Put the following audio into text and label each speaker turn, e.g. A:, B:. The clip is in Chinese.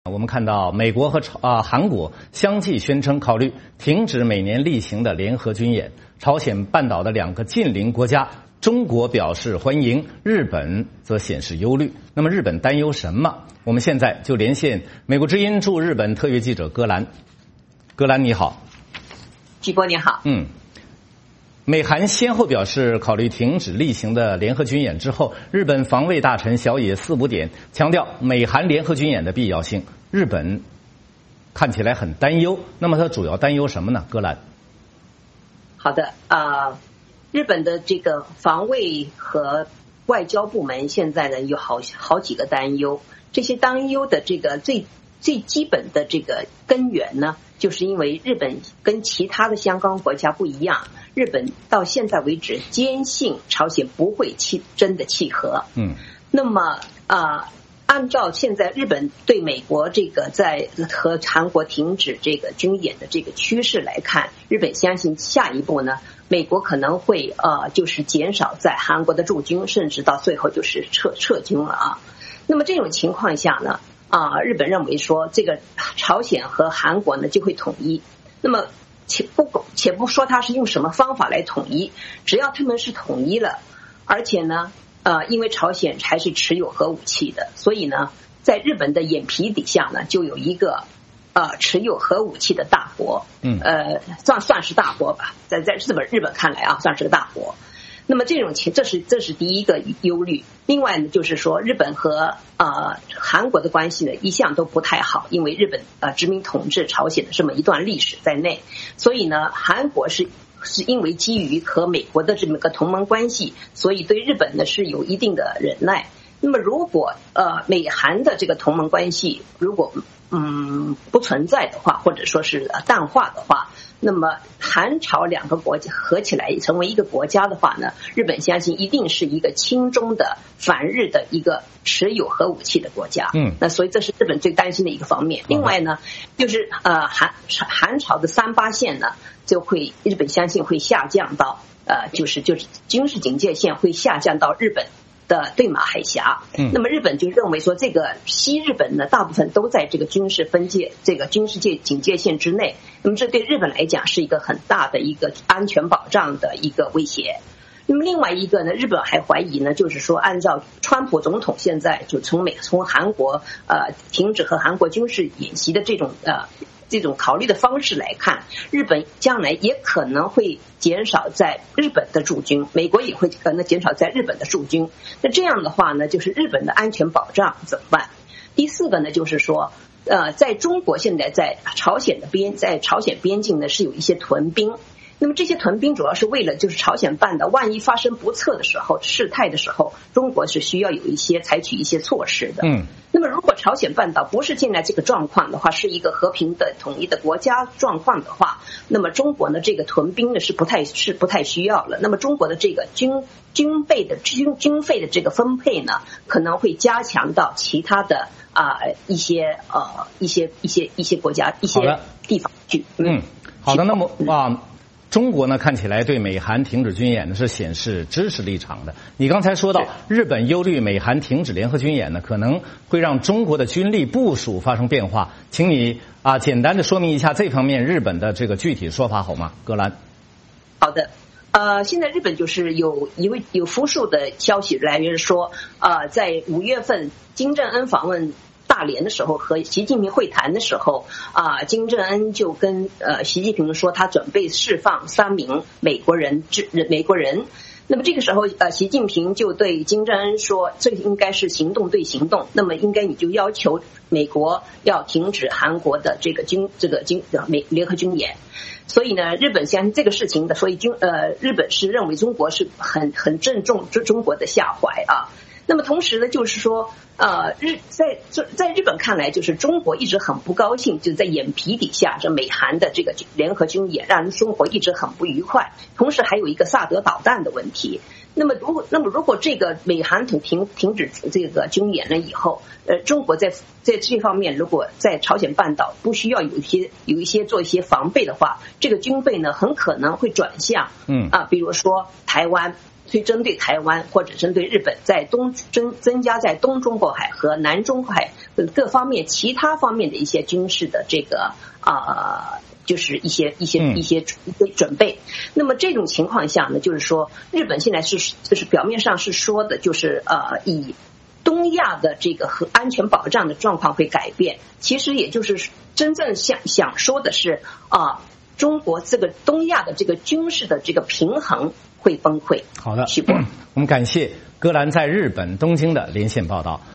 A: 我们看到美国和韩国相继宣称考虑停止每年例行的联合军演。朝鲜半岛的两个近邻国家，中国表示欢迎，日本则显示忧虑。那么日本担忧什么？我们现在就连线美国之音驻日本特约记者戈兰。戈兰你好。
B: 季波你好。
A: 美韩先后表示考虑停止例行的联合军演之后，日本防卫大臣小野四五点强调美韩联合军演的必要性。日本看起来很担忧，那么他主要担忧什么呢？戈兰。
B: 好的，日本的这个防卫和外交部门现在呢有好几个担忧，这些担忧的这个最基本的这个根源呢，就是因为日本跟其他的相关国家不一样，日本到现在为止坚信朝鲜不会真的契合。那么按照现在日本对美国这个在和韩国停止这个军演的这个趋势来看，日本相信下一步呢，美国可能会就是减少在韩国的驻军，甚至到最后就是撤军了啊。那么这种情况下呢，日本认为说这个朝鲜和韩国呢就会统一。那么且不说他是用什么方法来统一，只要他们是统一了，而且呢因为朝鲜还是持有核武器的，所以呢在日本的眼皮底下呢就有一个持有核武器的大国，算是大国吧，在日本看来算是个大国。那么这是第一个忧虑。另外呢，就是说日本和韩国的关系呢一向都不太好，因为日本殖民统治朝鲜的这么一段历史在内，所以呢韩国是因为基于和美国的这么个同盟关系，所以对日本呢是有一定的忍耐。那么如果美韩的这个同盟关系如果不存在的话，或者说是淡化的话，那么韩朝两个国家合起来成为一个国家的话呢，日本相信一定是一个亲中的反日的一个持有核武器的国家。那所以这是日本最担心的一个方面。另外呢，就是韩朝的38线呢，日本相信会下降到就是军事警戒线会下降到日本的对马海峡。那么日本就认为说，这个西日本呢，大部分都在这个军事警戒线之内。那么这对日本来讲是一个很大的一个安全保障的一个威胁。那么另外一个呢，日本还怀疑呢，就是说按照川普总统现在就从韩国停止和韩国军事演习的这种考虑的方式来看，日本将来也可能会减少在日本的驻军，美国也会可能减少在日本的驻军。那这样的话呢，就是日本的安全保障怎么办？第四个呢，就是说在中国现在在朝鲜边境呢是有一些屯兵。那么这些屯兵主要是为了就是朝鲜半岛万一发生不测的时候，事态的时候，中国是需要采取一些措施的。那么如果朝鲜半岛不是现在这个状况的话，是一个和平的统一的国家状况的话，那么中国呢这个屯兵呢是不太需要了。那么中国的这个军费的这个分配呢，可能会加强到其他的一些国家一些地方去。
A: 好的，那么中国呢看起来对美韩停止军演呢是显示支持立场的。你刚才说到日本忧虑美韩停止联合军演呢可能会让中国的军力部署发生变化，请你简单的说明一下这方面日本的这个具体说法好吗？戈兰。
B: 好的。现在日本就是有复数的消息来源说，在5月份金正恩访问大连的时候和习近平会谈的时候，金正恩就跟习近平说他准备释放3名美国人。那么这个时候习近平就对金正恩说，这应该是行动对行动，那么应该你就要求美国要停止韩国的这个联合军演。所以呢，日本相信这个事情的，所以日本是认为中国是很郑重中国的下怀啊。那么同时呢，就是说在日本看来，就是中国一直很不高兴，就在眼皮底下这美韩的这个联合军演让中国一直很不愉快。同时还有一个萨德导弹的问题。那么如果这个美韩停止这个军演了以后，中国在这方面如果在朝鲜半岛不需要有一些做一些防备的话，这个军备呢很可能会转向比如说台湾针对台湾或者针对日本，在增加在东中国海和南中国海各方面其他方面的一些军事的这个就是一些准备。那么这种情况下呢，就是说日本现在就是表面上是说的，就是以东亚的这个和安全保障的状况会改变，其实也就是真正想说的是中国这个东亚的这个军事的这个平衡会崩溃。
A: 好的，我们感谢戈兰在日本东京的连线报道。